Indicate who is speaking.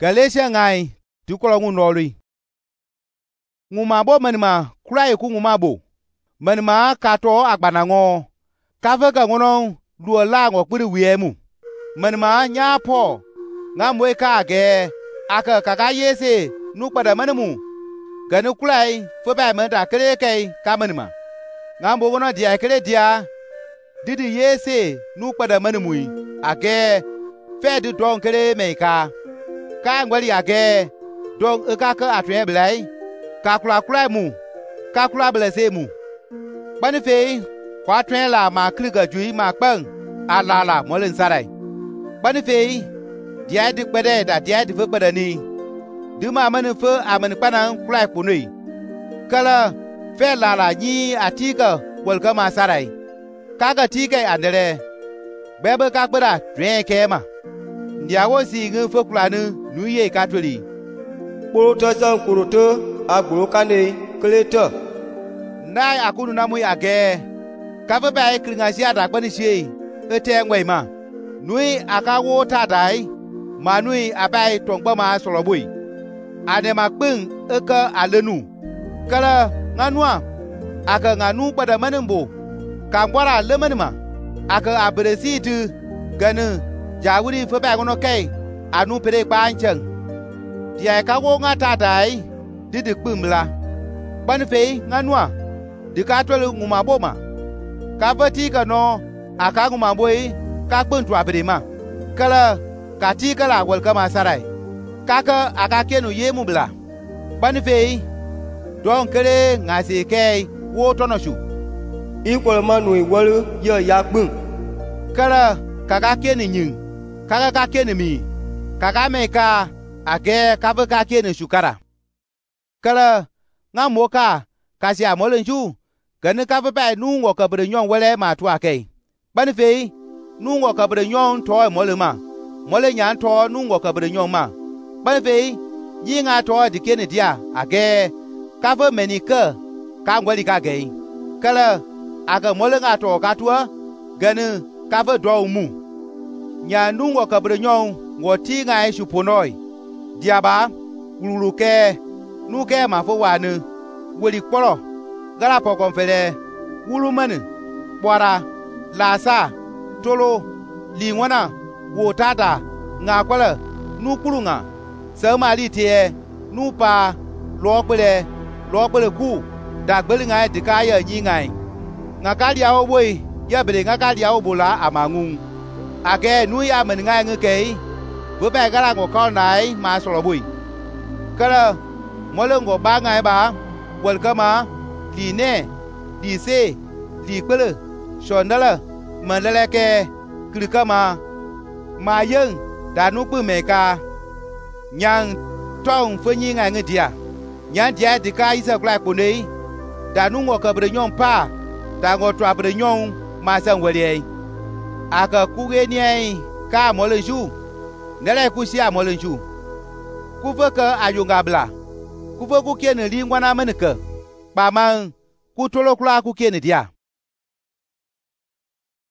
Speaker 1: Galatia ngai tu ko ngu nori nguma bo manima kurai ku nguma bo manima ka to agbana ngo ka ve ga ngono luo la ngo kpiri wiemu manima nya po nga mwe ka ge aka kaka yese nu pada manimu ganu kurai fo ba man da kere kai ka manima nga mbo ngono dia kere dia didi yese nu pada manimu age fe di don kere me ka ngwali age don ka ka atwe blai ka kula mu ka kula blase mu bani fe kwa twe la ma kliga jui ma kpang ala molen sarai bani fe dia di pede da dia di fe pede ni du ma man fe aman panan kula kunui kala fe la nyi atika welka ma sarai kaga tika andere bebe ka kpera twe ke ma ndiawo si ngu fe kula nu ye ka toli
Speaker 2: Kuruto san kuruto agburu kane kleto
Speaker 1: nai akunu namu age kafa ba ikringa si ada gbani si ete ngwai ma nui akawo ta dai ma nui abai tongba ma solobui ade ma kping eka alenu kala nganua aka nganu pada manimbo kangwara lemanima aka abresi tu ganu jawuri fa ba ngono kai anu pere kpanchang dia ka wo nga ta dai didi kpimla ban fe nganua di ka tole nguma boma ka vati ka no aka nguma boi ka kpuntu abirima kala ka ti kala wal kama sarai kaka aka kenu yemu bla ban fe don kere ngase kai wo tono shu
Speaker 2: ikwal manu iwalu ya yakbun
Speaker 1: kala kaka kenu nyin kaka ka kenu mi kaka me ka age kafa ka kenu shukara kala nga moka kasi amolen ju gani kafa ba nu ngo kabre nyon wele ma tu akai bani fe nu ngo kabre nyon to mole ma mole nyan to nu ngo kabre nyon ma bani fe yi nga to di kenu dia age kafa menika ka ngwali ka gai kala aga mole nga to ka tuwa gani kafa do mu nya nu ngo kabre nyon ngo ti nga shu ponoi diaba wuluke nuke ma fo wanu woli kporo gara po konfele wulu mani bora lasa tolo lingwana wo tata nga kwala nu kulunga sama li tie nu pa lokpele ku da gbeli nga dikaya nyi ngai nga ka dia oboi ya bele nga ka dia obola amangun age nu ya man nga ngekei bữa bè gara ngo con nai ma solo bui kala mole ngo ba ngai ba wal kama li ne li se li kwele shondala mandala ke klikama ma yeng da nu pu me ka nyang tong phu nyi ngai ngia nyan dia di ka isa kla ku nei da nu ngo ka bre nyon pa da ngo twa bre nyon ma sang wele aka ku ge nei ka mole ju nere ku si amolen ju ku fe ka ayunga bla ku fe ku kene li ngwana meneke pa man ku tolo kula ku kene dia